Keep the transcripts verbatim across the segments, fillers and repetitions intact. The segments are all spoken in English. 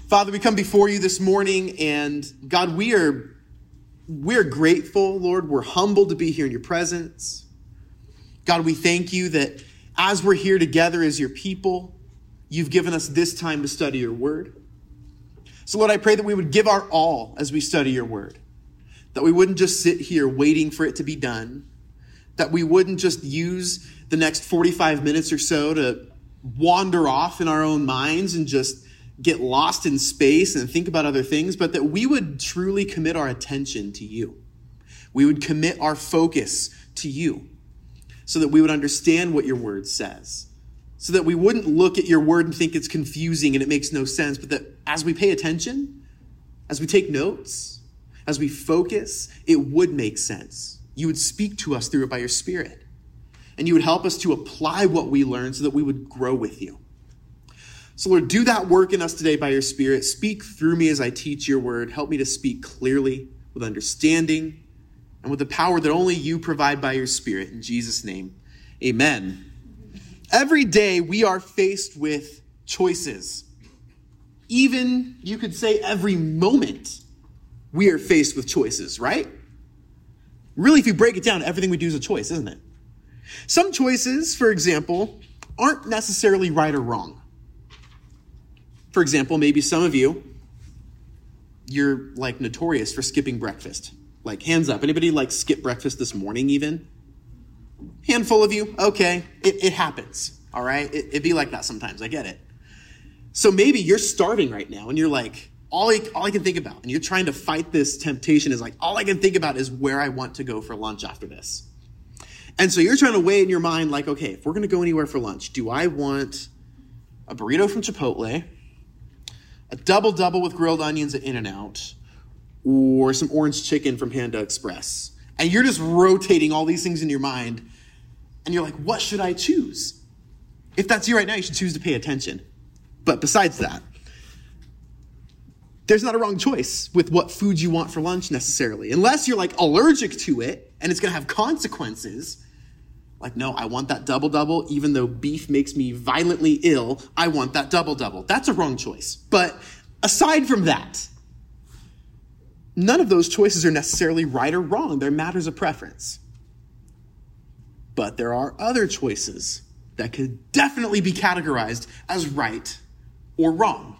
Father, we come before you this morning, and God, we are, we are grateful, Lord. We're humbled to be here in your presence. God, we thank you that as we're here together as your people, you've given us this time to study your word. So, Lord, I pray that we would give our all as we study your word, that we wouldn't just sit here waiting for it to be done, that we wouldn't just use the next forty-five minutes or so to wander off in our own minds and just get lost in space and think about other things, but that we would truly commit our attention to you. We would commit our focus to you so that we would understand what your word says, so that we wouldn't look at your word and think it's confusing and it makes no sense, but that as we pay attention, as we take notes, as we focus, it would make sense. You would speak to us through it by your Spirit, and you would help us to apply what we learn so that we would grow with you. So Lord, do that work in us today by your Spirit. Speak through me as I teach your word. Help me to speak clearly, with understanding, and with the power that only you provide by your Spirit. In Jesus' name, amen. Every day we are faced with choices. Even, you could say, every moment we are faced with choices, right? Really, if you break it down, everything we do is a choice, isn't it? Some choices, for example, aren't necessarily right or wrong. For example, maybe some of you, you're like notorious for skipping breakfast. Like, hands up. Anybody like skip breakfast this morning even? Handful of you? Okay. It, it happens. All right. It, it'd be like that sometimes. I get it. So maybe you're starving right now and you're like, all I, all I can think about, and you're trying to fight this temptation is like, all I can think about is where I want to go for lunch after this. And so you're trying to weigh in your mind like, okay, if we're going to go anywhere for lunch, do I want a burrito from Chipotle, a double-double with grilled onions at In-N-Out, or some orange chicken from Panda Express? And you're just rotating all these things in your mind, and you're like, what should I choose? If that's you right now, you should choose to pay attention. But besides that, there's not a wrong choice with what food you want for lunch necessarily, unless you're like allergic to it, and it's going to have consequences. Like, no, I want that double-double, even though beef makes me violently ill, I want that double-double. That's a wrong choice. But aside from that, none of those choices are necessarily right or wrong. They're matters of preference. But there are other choices that could definitely be categorized as right or wrong.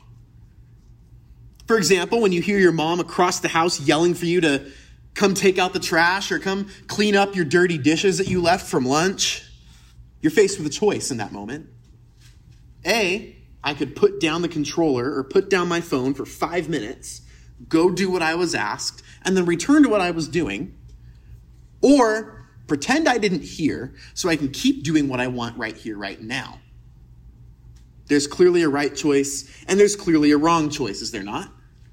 For example, when you hear your mom across the house yelling for you to come take out the trash or come clean up your dirty dishes that you left from lunch, you're faced with a choice in that moment. A, I could put down the controller or put down my phone for five minutes, go do what I was asked, and then return to what I was doing. Or pretend I didn't hear so I can keep doing what I want right here, right now. There's clearly a right choice, and there's clearly a wrong choice, is there not?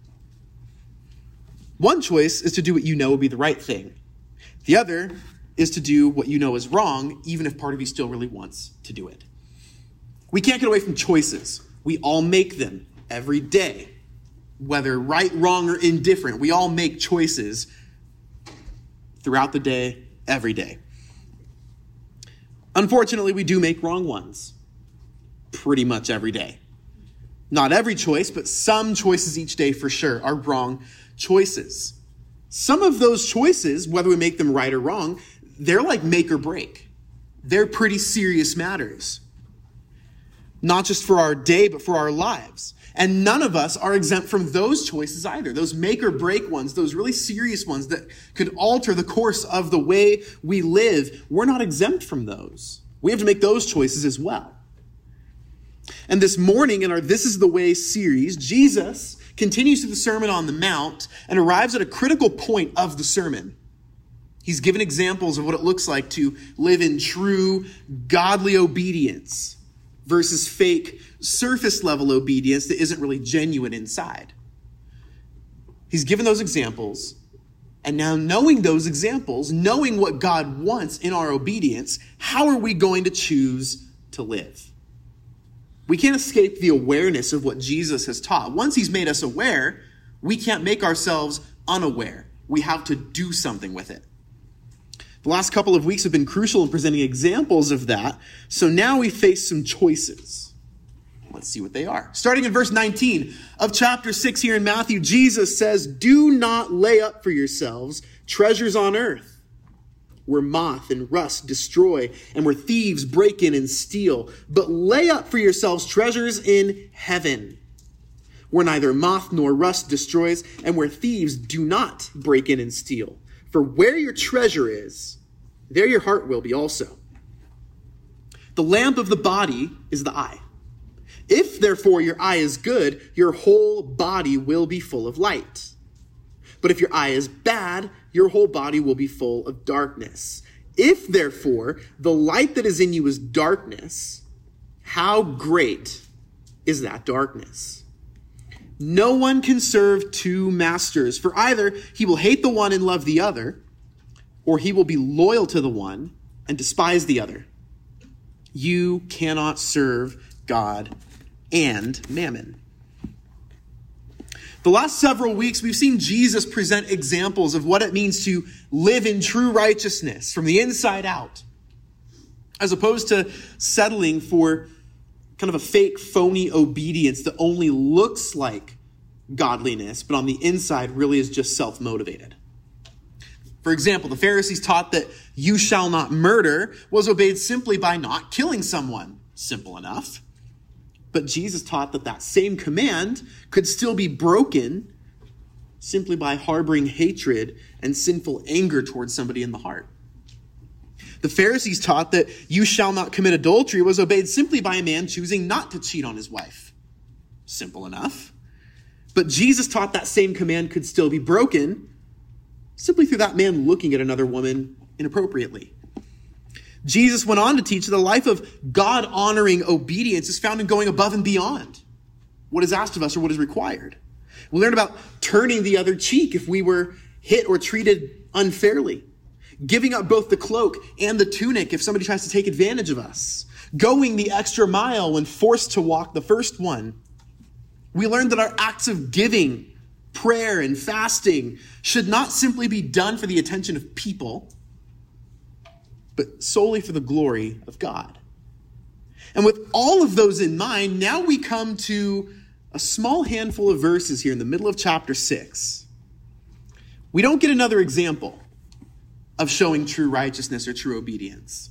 One choice is to do what you know will be the right thing. The other is to do what you know is wrong, even if part of you still really wants to do it. We can't get away from choices. We all make them every day. Whether right, wrong, or indifferent, we all make choices throughout the day, every day. Unfortunately, we do make wrong ones pretty much every day. Not every choice, but some choices each day for sure are wrong choices. Some of those choices, whether we make them right or wrong, they're like make or break. They're pretty serious matters. Not just for our day, but for our lives. And none of us are exempt from those choices either. Those make or break ones, those really serious ones that could alter the course of the way we live. We're not exempt from those. We have to make those choices as well. And this morning in our This Is the Way series, Jesus continues through the Sermon on the Mount and arrives at a critical point of the sermon. He's given examples of what it looks like to live in true godly obedience versus fake surface level obedience that isn't really genuine inside. He's given those examples, and now knowing those examples, knowing what God wants in our obedience, how are we going to choose to live? We can't escape the awareness of what Jesus has taught. Once he's made us aware, we can't make ourselves unaware. We have to do something with it. The last couple of weeks have been crucial in presenting examples of that. So now we face some choices. Let's see what they are. Starting in verse nineteen of chapter six here in Matthew, Jesus says, "Do not lay up for yourselves treasures on earth, where moth and rust destroy and where thieves break in and steal. But lay up for yourselves treasures in heaven, where neither moth nor rust destroys and where thieves do not break in and steal. For where your treasure is, there your heart will be also. The lamp of the body is the eye. If, therefore, your eye is good, your whole body will be full of light. But if your eye is bad, your whole body will be full of darkness. If, therefore, the light that is in you is darkness, how great is that darkness? No one can serve two masters, for either he will hate the one and love the other, or he will be loyal to the one and despise the other. You cannot serve God and mammon." The last several weeks, we've seen Jesus present examples of what it means to live in true righteousness from the inside out, as opposed to settling for kind of a fake, phony obedience that only looks like godliness, but on the inside really is just self-motivated. For example, the Pharisees taught that "you shall not murder" was obeyed simply by not killing someone. Simple enough. But Jesus taught that that same command could still be broken simply by harboring hatred and sinful anger towards somebody in the heart. The Pharisees taught that "you shall not commit adultery" was obeyed simply by a man choosing not to cheat on his wife. Simple enough. But Jesus taught that same command could still be broken simply through that man looking at another woman inappropriately. Jesus went on to teach that the life of God-honoring obedience is found in going above and beyond what is asked of us or what is required. We learn about turning the other cheek if we were hit or treated unfairly, giving up both the cloak and the tunic if somebody tries to take advantage of us, going the extra mile when forced to walk the first one. We learned that our acts of giving, prayer, and fasting should not simply be done for the attention of people, but solely for the glory of God. And with all of those in mind, now we come to a small handful of verses here in the middle of chapter six. We don't get another example of showing true righteousness or true obedience.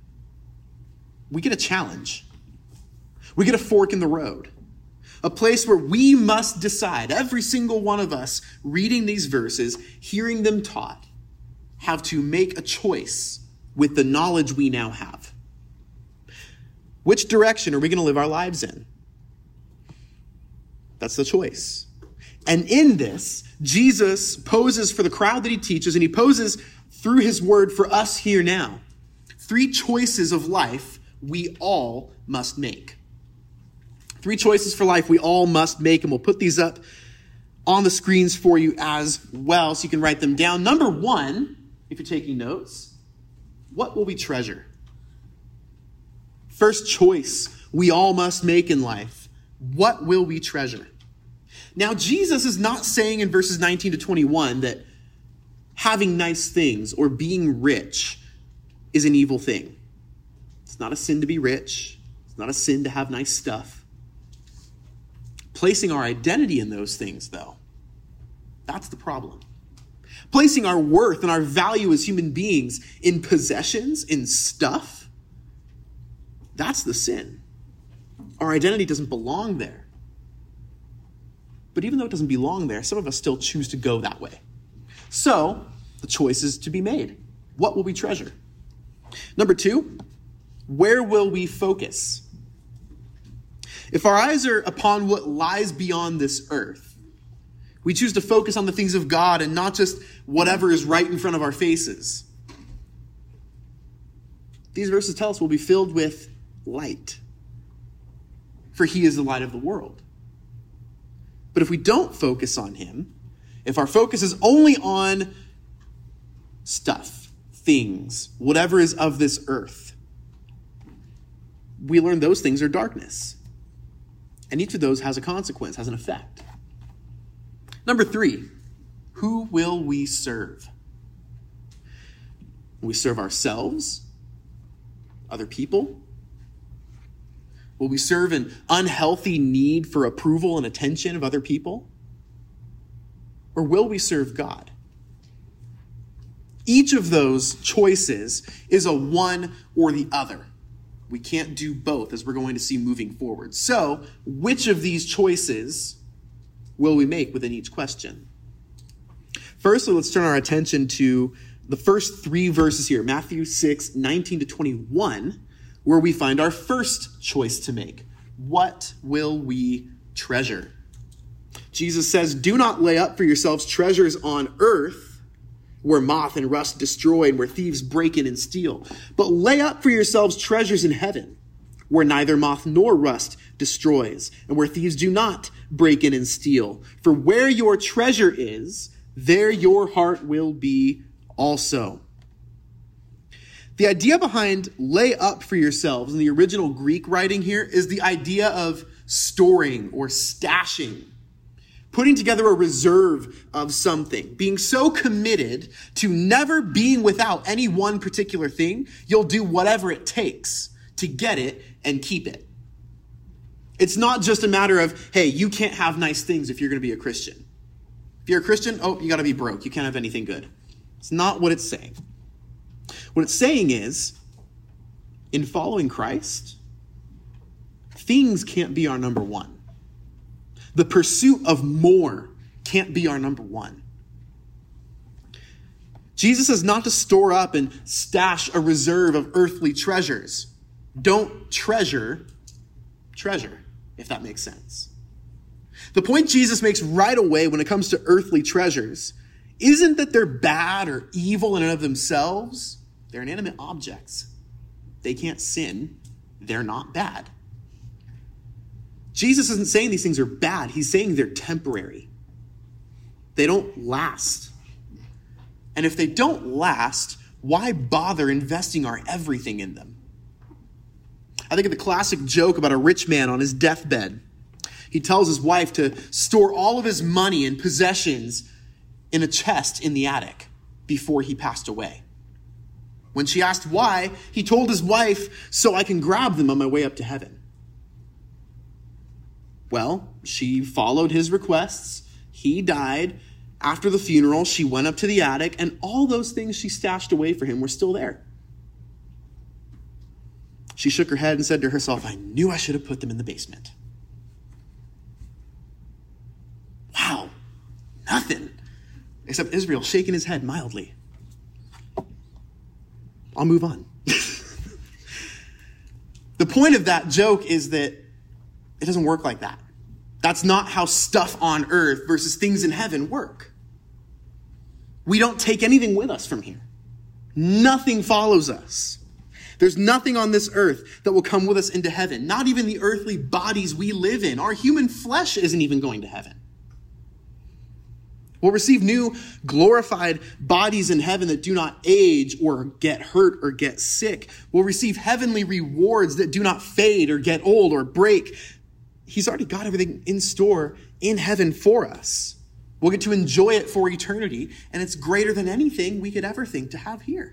We get a challenge. We get a fork in the road. A place where we must decide, every single one of us reading these verses, hearing them taught, have to make a choice with the knowledge we now have. Which direction are we going to live our lives in? That's the choice. And in this, Jesus poses for the crowd that he teaches, and he poses through his word for us here now. Three choices of life we all must make. Three choices for life we all must make, and we'll put these up on the screens for you as well so you can write them down. Number one, if you're taking notes, what will we treasure? First choice we all must make in life. What will we treasure? Now, Jesus is not saying in verses nineteen to twenty-one that having nice things or being rich is an evil thing. It's not a sin to be rich. It's not a sin to have nice stuff. Placing our identity in those things, though, that's the problem. Placing our worth and our value as human beings in possessions, in stuff, that's the sin. Our identity doesn't belong there. But even though it doesn't belong there, some of us still choose to go that way. So, the choice is to be made. What will we treasure? Number two, where will we focus? If our eyes are upon what lies beyond this earth, we choose to focus on the things of God and not just whatever is right in front of our faces. These verses tell us we'll be filled with light, for he is the light of the world. But if we don't focus on him, if our focus is only on stuff, things, whatever is of this earth, we learn those things are darkness. And each of those has a consequence, has an effect. Number three, who will we serve? Will we serve ourselves? Other people? Will we serve an unhealthy need for approval and attention of other people? Or will we serve God? Each of those choices is a one or the other. We can't do both, as we're going to see moving forward. So, which of these choices will we make within each question? First, let's turn our attention to the first three verses here, Matthew six, nineteen to twenty-one, where we find our first choice to make. What will we treasure? Jesus says, "Do not lay up for yourselves treasures on earth, where moth and rust destroy and where thieves break in and steal. But lay up for yourselves treasures in heaven, where neither moth nor rust destroys, and where thieves do not break in and steal. For where your treasure is, there your heart will be also." The idea behind lay up for yourselves in the original Greek writing here is the idea of storing or stashing, putting together a reserve of something, being so committed to never being without any one particular thing, you'll do whatever it takes to get it and keep it. It's not just a matter of, hey, you can't have nice things if you're going to be a Christian. If you're a Christian, oh, you got to be broke. You can't have anything good. It's not what it's saying. What it's saying is, in following Christ, things can't be our number one. The pursuit of more can't be our number one. Jesus says not to store up and stash a reserve of earthly treasures. Don't treasure treasure, if that makes sense. The point Jesus makes right away when it comes to earthly treasures isn't that they're bad or evil in and of themselves. They're inanimate objects. They can't sin. They're not bad. Jesus isn't saying these things are bad. He's saying they're temporary. They don't last. And if they don't last, why bother investing our everything in them? I think of the classic joke about a rich man on his deathbed. He tells his wife to store all of his money and possessions in a chest in the attic before he passed away. When she asked why, he told his wife, "So I can grab them on my way up to heaven." Well, she followed his requests. He died. After the funeral, she went up to the attic, and all those things she stashed away for him were still there. She shook her head and said to herself, "I knew I should have put them in the basement." Wow, nothing. Except Israel shaking his head mildly. I'll move on. The point of that joke is that it doesn't work like that. That's not how stuff on earth versus things in heaven work. We don't take anything with us from here. Nothing follows us. There's nothing on this earth that will come with us into heaven. Not even the earthly bodies we live in. Our human flesh isn't even going to heaven. We'll receive new glorified bodies in heaven that do not age or get hurt or get sick. We'll receive heavenly rewards that do not fade or get old or break. He's already got everything in store in heaven for us. We'll get to enjoy it for eternity, and it's greater than anything we could ever think to have here.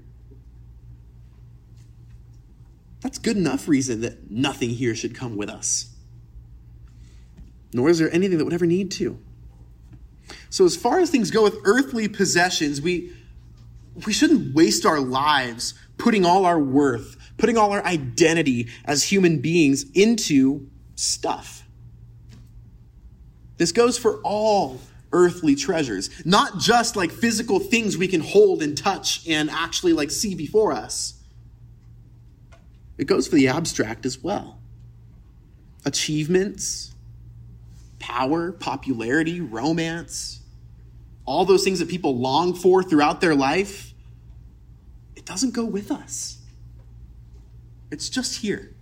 That's good enough reason that nothing here should come with us. Nor is there anything that would ever need to. So as far as things go with earthly possessions, we, we shouldn't waste our lives putting all our worth, putting all our identity as human beings into stuff. This goes for all earthly treasures, not just like physical things we can hold and touch and actually like see before us. It goes for the abstract as well. Achievements, power, popularity, romance, all those things that people long for throughout their life, it doesn't go with us. It's just here.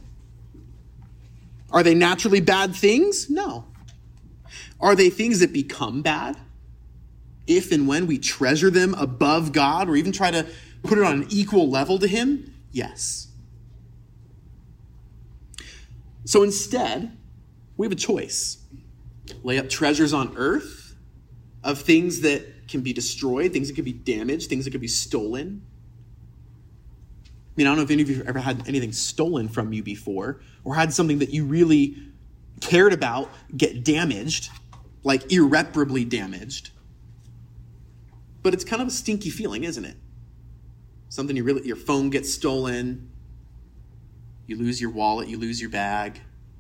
Are they naturally bad things? No. Are they things that become bad if and when we treasure them above God or even try to put it on an equal level to Him? Yes. So instead, we have a choice. Lay up treasures on earth of things that can be destroyed, things that can be damaged, things that can be stolen. mean, I don't know if any of you have ever had anything stolen from you before or had something that you really cared about get damaged, like irreparably damaged. But it's kind of a stinky feeling, isn't it? Something you really, your phone gets stolen, you lose your wallet, you lose your bag.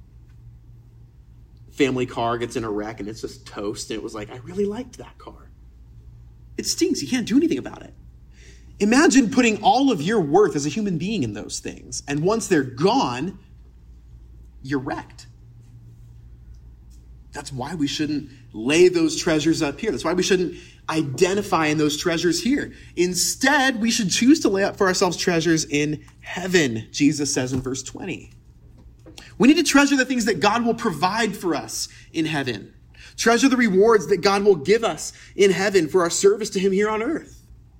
Family car gets in a wreck and it's just toast. And it was like, I really liked that car. It stinks. You can't do anything about it. Imagine putting all of your worth as a human being in those things. And once they're gone, you're wrecked. That's why we shouldn't lay those treasures up here. That's why we shouldn't identify in those treasures here. Instead, we should choose to lay up for ourselves treasures in heaven, Jesus says in verse twenty. We need to treasure the things that God will provide for us in heaven. Treasure the rewards that God will give us in heaven for our service to him here on earth.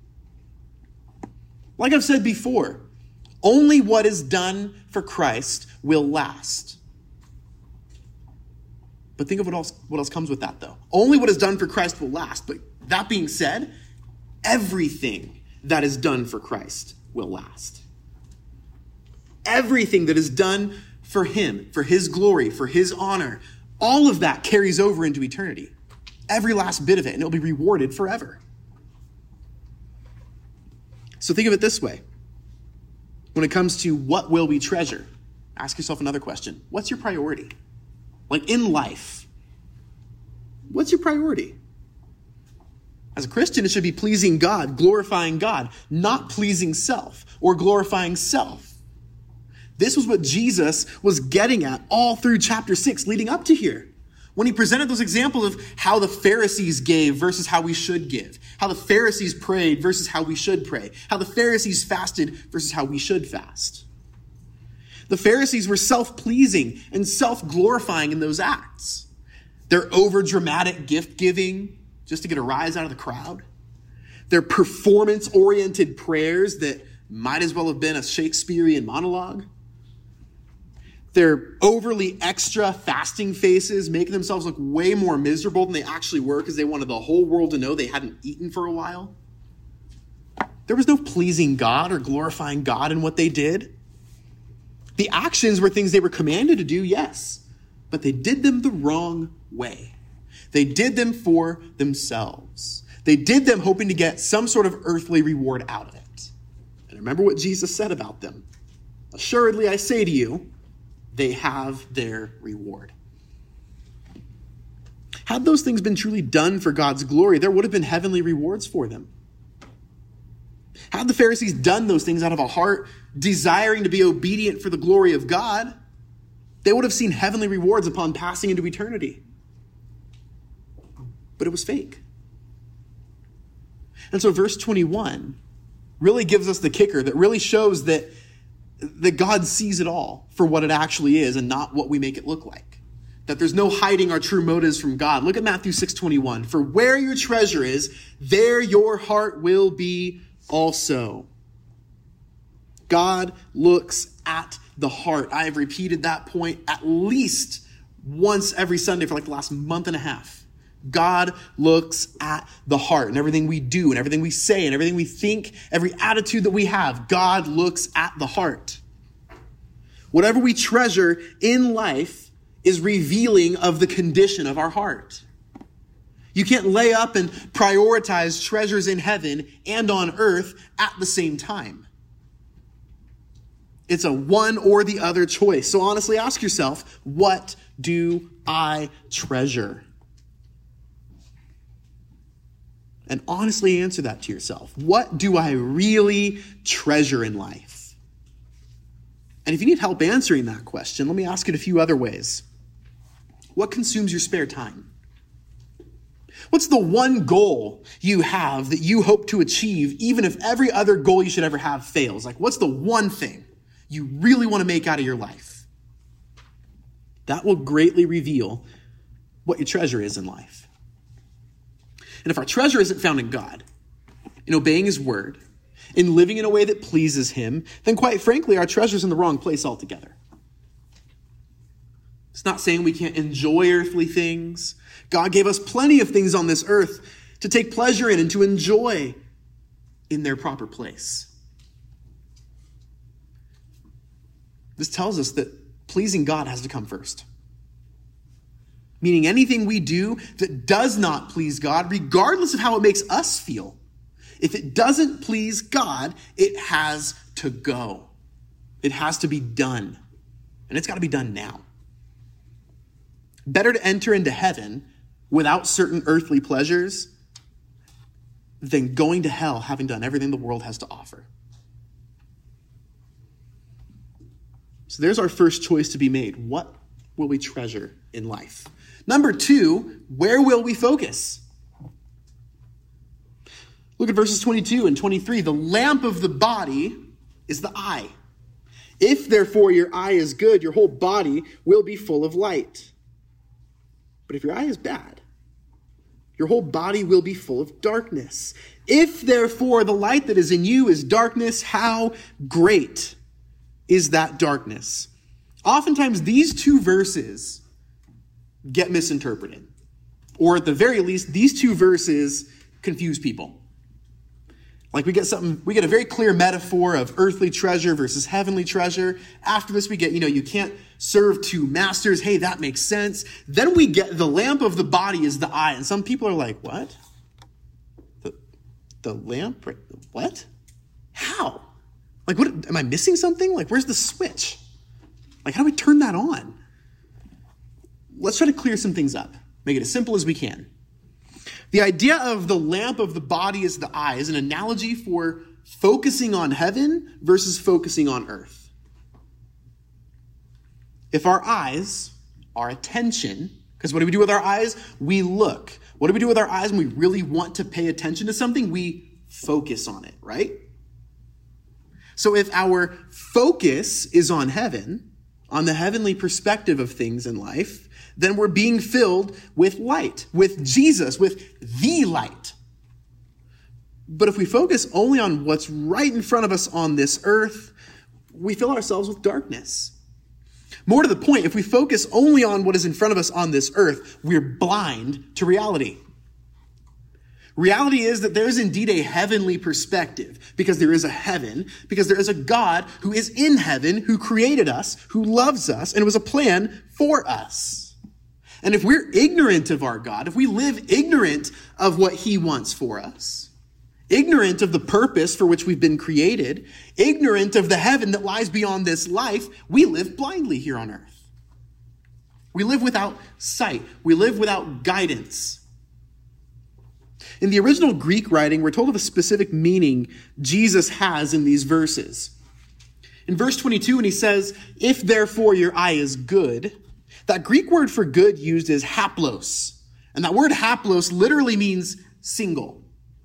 Like I've said before, only what is done for Christ will last. But think of what else, what else comes with that, though. Only what is done for Christ will last. But that being said, everything that is done for Christ will last. Everything that is done for him, for his glory, for his honor, all of that carries over into eternity. Every last bit of it, and it'll be rewarded forever. So think of it this way. When it comes to what will we treasure, ask yourself another question. What's your priority? Like in life, what's your priority? As a Christian, it should be pleasing God, glorifying God, not pleasing self or glorifying self. This was what Jesus was getting at all through chapter six leading up to here. When he presented those examples of how the Pharisees gave versus how we should give, how the Pharisees prayed versus how we should pray, how the Pharisees fasted versus how we should fast. The Pharisees were self-pleasing and self-glorifying in those acts. Their over-dramatic gift-giving just to get a rise out of the crowd. Their performance-oriented prayers that might as well have been a Shakespearean monologue. Their overly extra fasting faces, making themselves look way more miserable than they actually were because they wanted the whole world to know they hadn't eaten for a while. There was no pleasing God or glorifying God in what they did. The actions were things they were commanded to do, yes, but they did them the wrong way. They did them for themselves. They did them hoping to get some sort of earthly reward out of it. And remember what Jesus said about them. Assuredly, I say to you, they have their reward. Had those things been truly done for God's glory, there would have been heavenly rewards for them. Had the Pharisees done those things out of a heart desiring to be obedient for the glory of God, they would have seen heavenly rewards upon passing into eternity. But it was fake. And so verse twenty-one really gives us the kicker that really shows that that God sees it all for what it actually is and not what we make it look like. That there's no hiding our true motives from God. Look at Matthew six twenty-one. For where your treasure is, there your heart will be also. God looks at the heart. I have repeated that point at least once every Sunday for like the last month and a half. God looks at the heart and everything we do and everything we say and everything we think, every attitude that we have. God looks at the heart. Whatever we treasure in life is revealing of the condition of our heart. You can't lay up and prioritize treasures in heaven and on earth at the same time. It's a one or the other choice. So honestly, ask yourself, what do I treasure? And honestly answer that to yourself. What do I really treasure in life? And if you need help answering that question, let me ask it a few other ways. What consumes your spare time? What's the one goal you have that you hope to achieve, even if every other goal you should ever have fails? Like, what's the one thing you really want to make out of your life? That will greatly reveal what your treasure is in life. And if our treasure isn't found in God, in obeying his word, in living in a way that pleases him, then quite frankly, our treasure's in the wrong place altogether. It's not saying we can't enjoy earthly things. God gave us plenty of things on this earth to take pleasure in and to enjoy in their proper place. This tells us that pleasing God has to come first. Meaning anything we do that does not please God, regardless of how it makes us feel, if it doesn't please God, it has to go. It has to be done. And it's got to be done now. Better to enter into heaven without certain earthly pleasures than going to hell having done everything the world has to offer. So there's our first choice to be made. What will we treasure in life? Number two, where will we focus? Look at verses twenty-two and twenty-three. The lamp of the body is the eye. If therefore your eye is good, your whole body will be full of light. But if your eye is bad, your whole body will be full of darkness. If therefore the light that is in you is darkness, how great is that darkness? Oftentimes these two verses get misinterpreted. Or at the very least, these two verses confuse people. Like we get something, we get a very clear metaphor of earthly treasure versus heavenly treasure. After this, we get, you know, you can't serve two masters. Hey, that makes sense. Then we get the lamp of the body is the eye. And some people are like, what? The, the lamp? What? How? Like, what? Am I missing something? Like, where's the switch? Like, how do we turn that on? Let's try to clear some things up. Make it as simple as we can. The idea of the lamp of the body is the eye is an analogy for focusing on heaven versus focusing on earth. If our eyes, our attention, because what do we do with our eyes? We look. What do we do with our eyes when we really want to pay attention to something? We focus on it, right? So if our focus is on heaven, on the heavenly perspective of things in life, then we're being filled with light, with Jesus, with the light. But if we focus only on what's right in front of us on this earth, we fill ourselves with darkness. More to the point, if we focus only on what is in front of us on this earth, we're blind to reality. Reality is that there is indeed a heavenly perspective, because there is a heaven, because there is a God who is in heaven, who created us, who loves us, and it was a plan for us. And if we're ignorant of our God, if we live ignorant of what he wants for us, ignorant of the purpose for which we've been created, ignorant of the heaven that lies beyond this life, we live blindly here on earth. We live without sight. We live without guidance. In the original Greek writing, we're told of a specific meaning Jesus has in these verses. In verse twenty-two, when he says, if therefore your eye is good, that Greek word for good used is haplos. And that word haplos literally means single.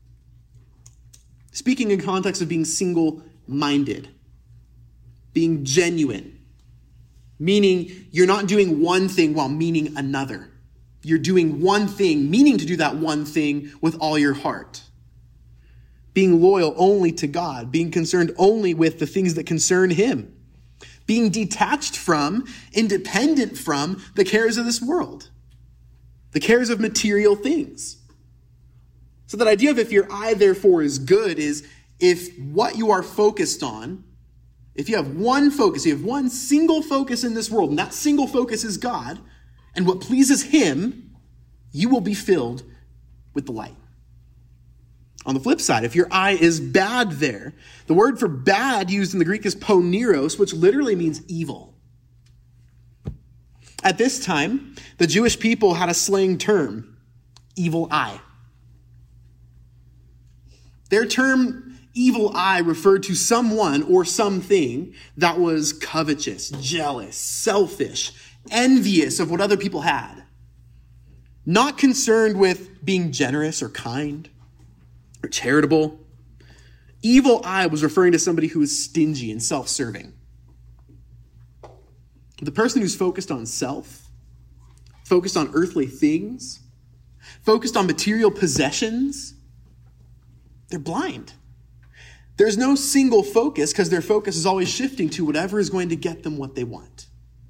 Speaking in context of being single-minded, being genuine, meaning you're not doing one thing while meaning another. You're doing one thing, meaning to do that one thing with all your heart. Being loyal only to God, being concerned only with the things that concern him. Being detached from, independent from the cares of this world. The cares of material things. So that idea of if your eye therefore is good is if what you are focused on, if you have one focus, you have one single focus in this world, and that single focus is God, and what pleases him, you will be filled with the light. On the flip side, if your eye is bad there, the word for bad used in the Greek is poneros, which literally means evil. At this time, the Jewish people had a slang term, evil eye. Their term, evil eye, referred to someone or something that was covetous, jealous, selfish, envious of what other people had. Not concerned with being generous or kind or charitable. Evil eye was referring to somebody who is stingy and self-serving. The person who's focused on self, focused on earthly things, focused on material possessions, they're blind. There's no single focus because their focus is always shifting to whatever is going to get them what they want.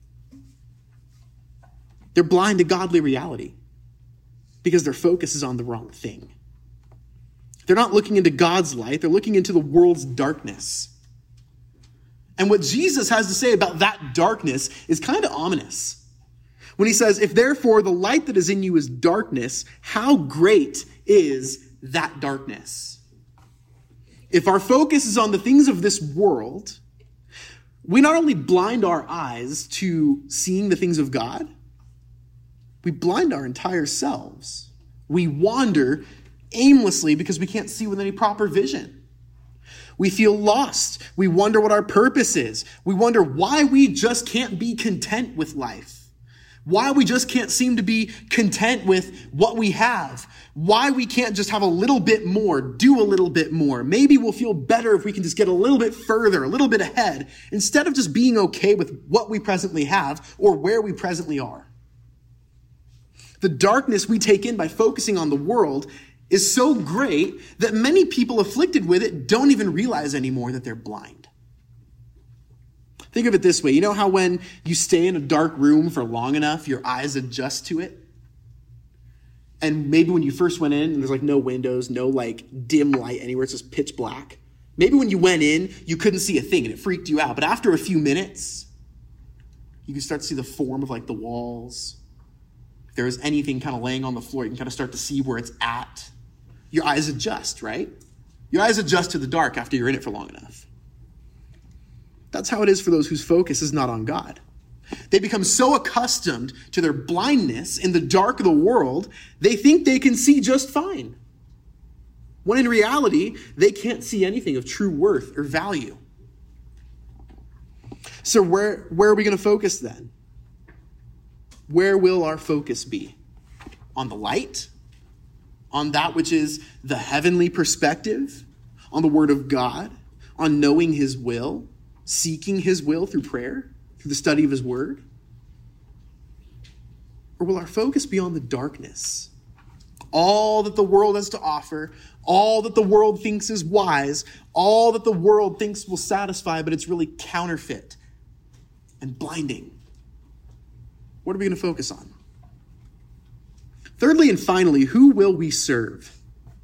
They're blind to godly reality because their focus is on the wrong thing. They're not looking into God's light. They're looking into the world's darkness. And what Jesus has to say about that darkness is kind of ominous. When he says, if therefore the light that is in you is darkness, how great is that darkness? If our focus is on the things of this world, we not only blind our eyes to seeing the things of God, we blind our entire selves. We wander aimlessly because we can't see with any proper vision. We feel lost. We wonder what our purpose is. We wonder why we just can't be content with life. Why we just can't seem to be content with what we have. Why we can't just have a little bit more, do a little bit more. Maybe we'll feel better if we can just get a little bit further, a little bit ahead, instead of just being okay with what we presently have or where we presently are. The darkness we take in by focusing on the world is so great that many people afflicted with it don't even realize anymore that they're blind. Think of it this way. You know how when you stay in a dark room for long enough, your eyes adjust to it? And maybe when you first went in and there's like no windows, no like dim light anywhere, it's just pitch black. Maybe when you went in, you couldn't see a thing and it freaked you out. But after a few minutes, you can start to see the form of like the walls. If there was anything kind of laying on the floor, you can kind of start to see where it's at. Your eyes adjust, right? Your eyes adjust to the dark after you're in it for long enough. That's how it is for those whose focus is not on God. They become so accustomed to their blindness in the dark of the world, they think they can see just fine. When in reality, they can't see anything of true worth or value. So where, where are we going to focus then? Where will our focus be? On the light? On that which is the heavenly perspective? On the word of God? On knowing his will? Seeking his will through prayer? Through the study of his word? Or will our focus be on the darkness? All that the world has to offer, all that the world thinks is wise, all that the world thinks will satisfy, but it's really counterfeit and blinding. What are we going to focus on? Thirdly and finally, who will we serve?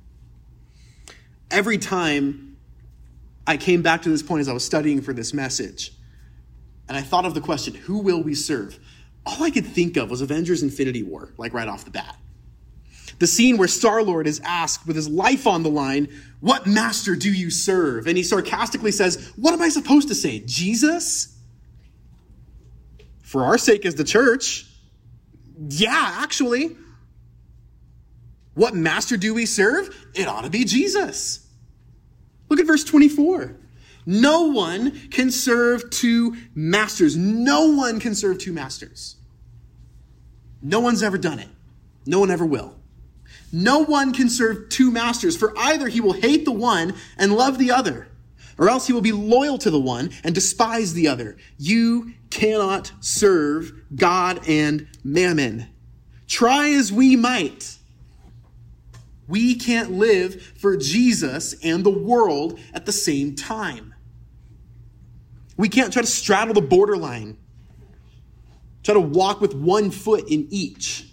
Every time I came back to this point as I was studying for this message, and I thought of the question, who will we serve? All I could think of was Avengers Infinity War, like right off the bat. The scene where Star-Lord is asked with his life on the line, what master do you serve? And he sarcastically says, what am I supposed to say? Jesus? For our sake as the church, yeah, actually. What master do we serve? It ought to be Jesus. Look at verse twenty-four. No one can serve two masters. No one can serve two masters. No one's ever done it. No one ever will. No one can serve two masters, for either he will hate the one and love the other, or else he will be loyal to the one and despise the other. You cannot serve God and mammon. Try as we might, we can't live for Jesus and the world at the same time. We can't try to straddle the borderline, try to walk with one foot in each.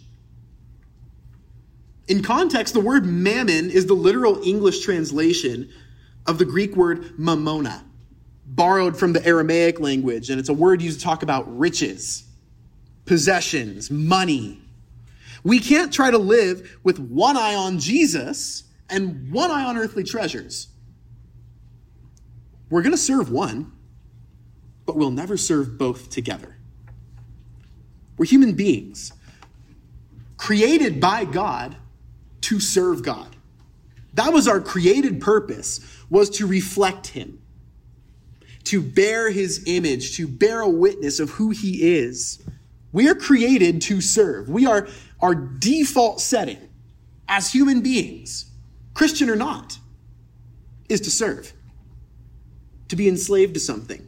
In context, the word mammon is the literal English translation of the Greek word mamona, borrowed from the Aramaic language, and it's a word used to talk about riches, possessions, money. We can't try to live with one eye on Jesus and one eye on earthly treasures. We're going to serve one, but we'll never serve both together. We're human beings, created by God to serve God. That was our created purpose, was to reflect him, to bear his image, to bear a witness of who he is. We are created to serve. We are, our default setting as human beings, Christian or not, is to serve, to be enslaved to something.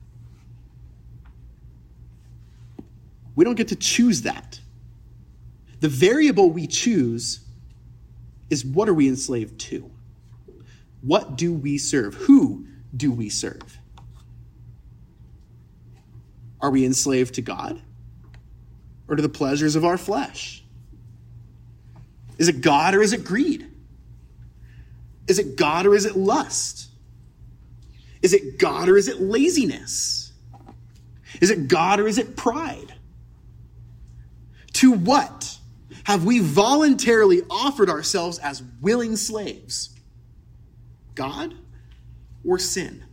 We don't get to choose that. The variable we choose is, what are we enslaved to? What do we serve? Who do we serve? Are we enslaved to God or to the pleasures of our flesh? Is it God or is it greed? Is it God or is it lust? Is it God or is it laziness? Is it God or is it pride? To what have we voluntarily offered ourselves as willing slaves? God or sin?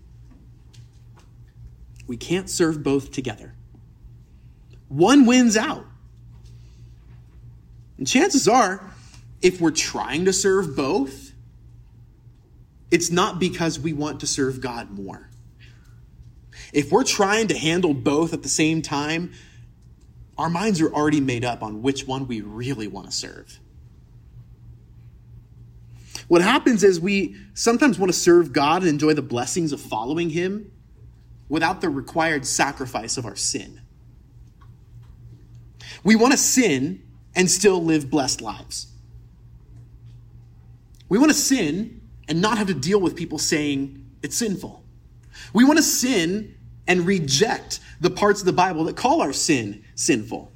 We can't serve both together. One wins out. And chances are, if we're trying to serve both, it's not because we want to serve God more. If we're trying to handle both at the same time, our minds are already made up on which one we really want to serve. What happens is we sometimes want to serve God and enjoy the blessings of following him without the required sacrifice of our sin. We want to sin and still live blessed lives. We want to sin and not have to deal with people saying it's sinful. We want to sin and reject the parts of the Bible that call our sin sinful.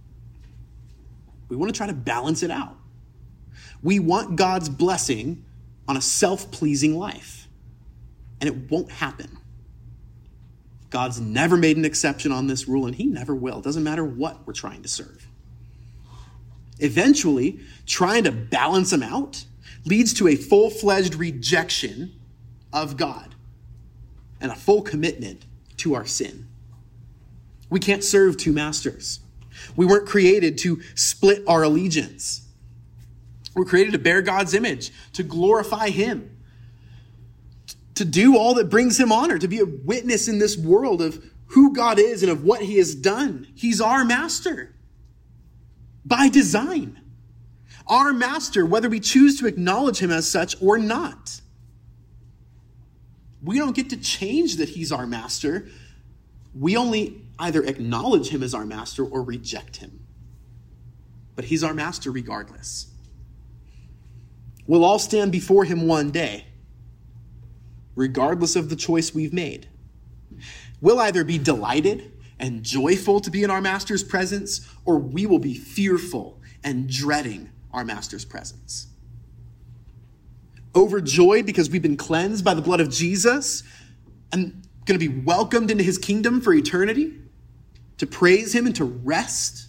We want to try to balance it out. We want God's blessing on a self-pleasing life, and it won't happen. God's never made an exception on this rule, and he never will. It doesn't matter what we're trying to serve. Eventually, trying to balance them out leads to a full-fledged rejection of God and a full commitment to our sin. We can't serve two masters. We weren't created to split our allegiance. We're created to bear God's image, to glorify him, to do all that brings him honor, to be a witness in this world of who God is and of what he has done. He's our master by design. Our master, whether we choose to acknowledge him as such or not. We don't get to change that he's our master. We only either acknowledge him as our master or reject him. But he's our master regardless. We'll all stand before him one day, regardless of the choice we've made. We'll either be delighted and joyful to be in our master's presence, or we will be fearful and dreading our master's presence. Overjoyed because we've been cleansed by the blood of Jesus and going to be welcomed into his kingdom for eternity, to praise him and to rest,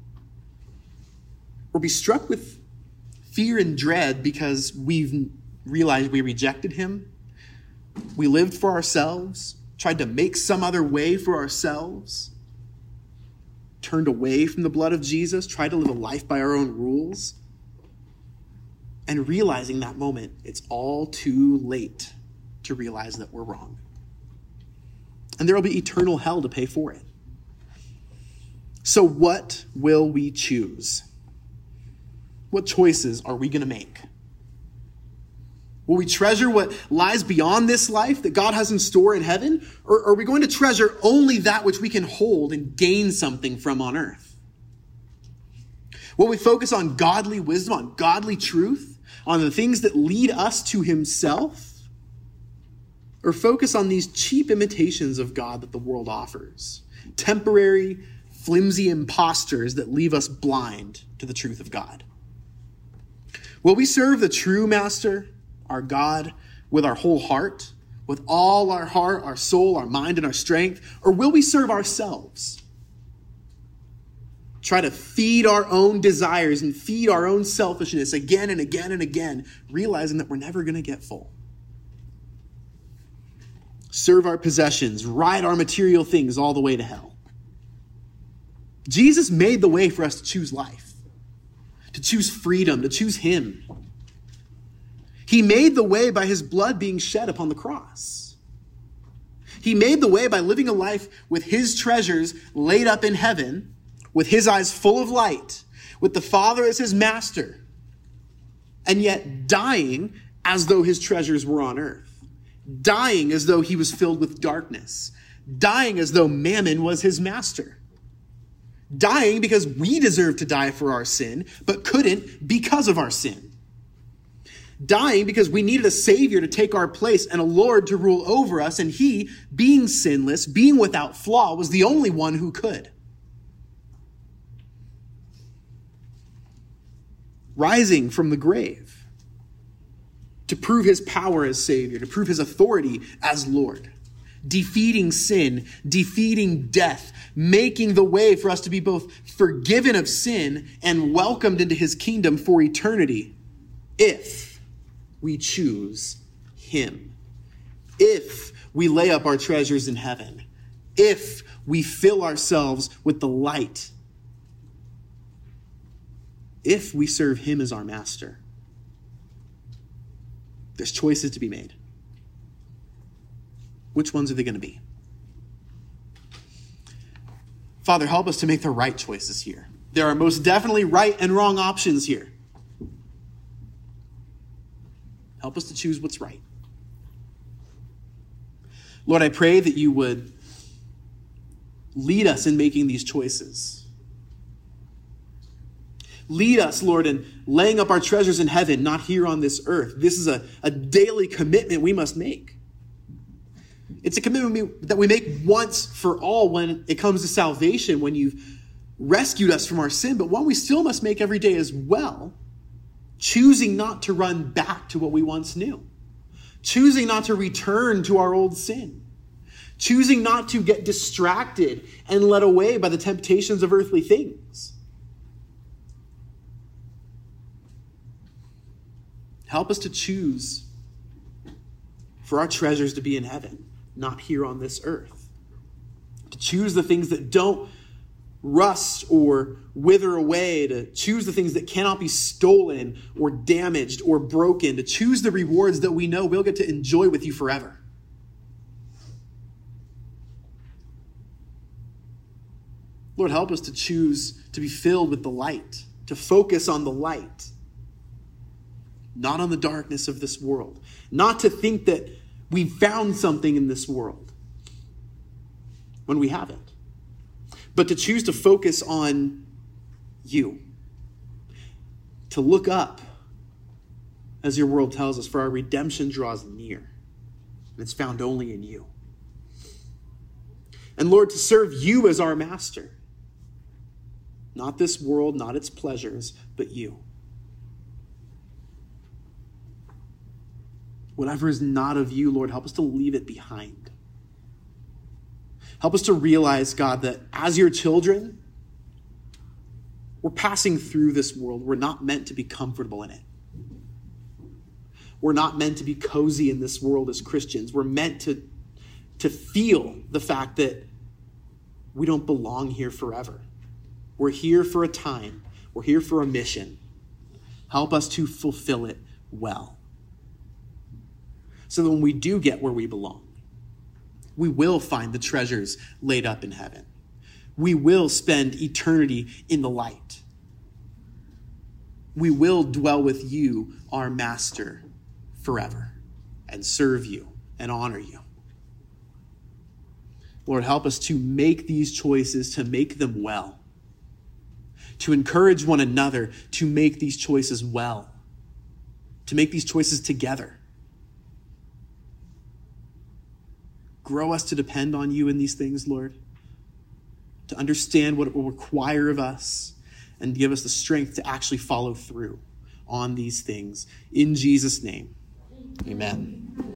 or be struck with fear and dread because we've realized we rejected him. We lived for ourselves, tried to make some other way for ourselves, turned away from the blood of Jesus, tried to live a life by our own rules, and realizing that moment, it's all too late to realize that we're wrong. And there will be eternal hell to pay for it. So what will we choose? What choices are we going to make? Will we treasure what lies beyond this life that God has in store in heaven? Or are we going to treasure only that which we can hold and gain something from on earth? Will we focus on godly wisdom, on godly truth, on the things that lead us to himself? Or focus on these cheap imitations of God that the world offers? Temporary, flimsy imposters that leave us blind to the truth of God. Will we serve the true master, our God, with our whole heart, with all our heart, our soul, our mind, and our strength? Or will we serve ourselves? Try to feed our own desires and feed our own selfishness again and again and again, realizing that we're never going to get full. Serve our possessions, ride our material things all the way to hell. Jesus made the way for us to choose life, to choose freedom, to choose him. He made the way by his blood being shed upon the cross. He made the way by living a life with his treasures laid up in heaven, with his eyes full of light, with the Father as his master, and yet dying as though his treasures were on earth, dying as though he was filled with darkness, dying as though mammon was his master. Dying because we deserved to die for our sin, but couldn't because of our sin. Dying because we needed a Savior to take our place and a Lord to rule over us, and he, being sinless, being without flaw, was the only one who could. Rising from the grave to prove his power as Savior, to prove his authority as Lord. defeating sin, defeating death, making the way for us to be both forgiven of sin and welcomed into his kingdom for eternity if we choose him. If we lay up our treasures in heaven. If we fill ourselves with the light. If we serve him as our master. There's choices to be made. Which ones are they going to be? Father, help us to make the right choices here. There are most definitely right and wrong options here. Help us to choose what's right. Lord, I pray that you would lead us in making these choices. Lead us, Lord, in laying up our treasures in heaven, not here on this earth. This is a, a daily commitment we must make. It's a commitment we, that we make once for all when it comes to salvation, when you've rescued us from our sin, but one we still must make every day as well, choosing not to run back to what we once knew, choosing not to return to our old sin, choosing not to get distracted and led away by the temptations of earthly things. Help us to choose for our treasures to be in heaven, not here on this earth. To choose the things that don't rust or wither away, to choose the things that cannot be stolen or damaged or broken, to choose the rewards that we know we'll get to enjoy with you forever. Lord, help us to choose to be filled with the light, to focus on the light, not on the darkness of this world, not to think that we've found something in this world when we haven't, but to choose to focus on you, to look up, as your word tells us, for our redemption draws near, and it's found only in you. And Lord, to serve you as our master, not this world, not its pleasures, but you. Whatever is not of you, Lord, help us to leave it behind. Help us to realize, God, that as your children, we're passing through this world. We're not meant to be comfortable in it. We're not meant to be cozy in this world as Christians. We're meant to, to feel the fact that we don't belong here forever. We're here for a time. We're here for a mission. Help us to fulfill it well, so that when we do get where we belong, we will find the treasures laid up in heaven. We will spend eternity in the light. We will dwell with you, our master, forever, and serve you and honor you. Lord, help us to make these choices, to make them well, to encourage one another to make these choices well, to make these choices together. Grow us to depend on you in these things, Lord, to understand what it will require of us, and give us the strength to actually follow through on these things. In Jesus' name, amen.